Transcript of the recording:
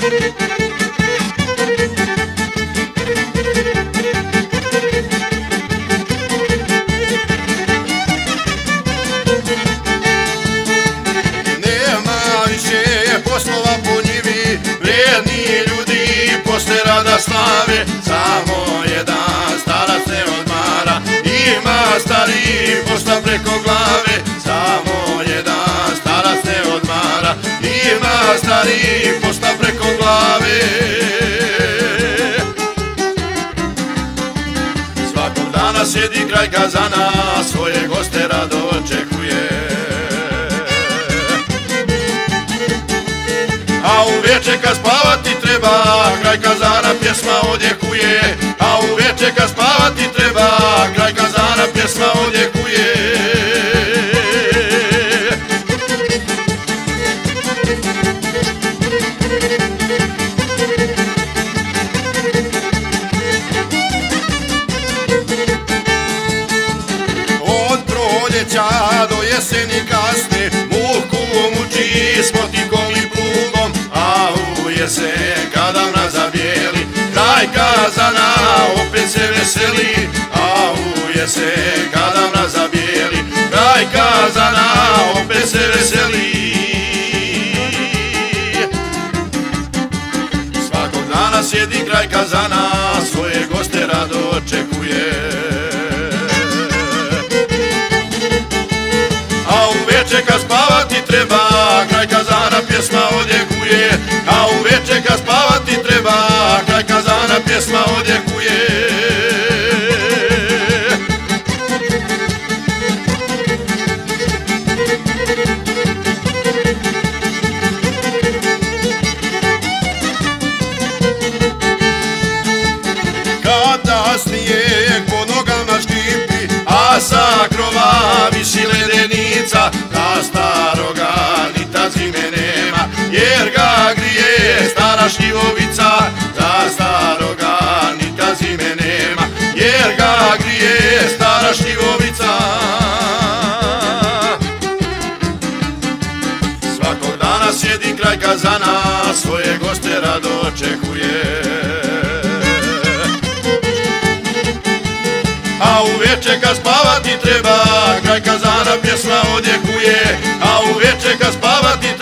Poslova po njivi, vrijedni ljudi posle rada slave, samo jedan starac ne odmara, ima stariji posla preko glave, samo jedan starac ne odmara, ima stariji posla preko glave. Svakog dana sjedi kraj kazana, svoje goste rado očekuje, a uveče kad spavati treba, kraj kazana pjesma odjekuje, a uveče kad spavati treba, kraj kazana pjesma odjekuje. Od proljeća do jeseni kasne, muku muči s motikom i plugom, a u jesen kada mraz zabijeli, kraj kazana opet se veseli, a u jesen kada mraz zabijeli, kraj kazana opet se veseli. Svakog dana sjedi kraj kazana, svoje goste rado očekuje, a uveče kad spavati treba, kraj kazana pjesma odjekuje, a uveče kad spavati treba, kraj kazana pjesma odjekuje. Kada snijeg po nogama škipi, a sa krova visi ledenica, da staroga nita zime nema, jer ga grije stara šljivovica, da staroga nita zime nema, jer ga grije stara šljivovica. Svakog dana sjedi kraj kazana, svoje goste rado očekuje, a uveče kad spavati treba, kraj kazana pjesma odjekuje, a uveče kad spavati treba,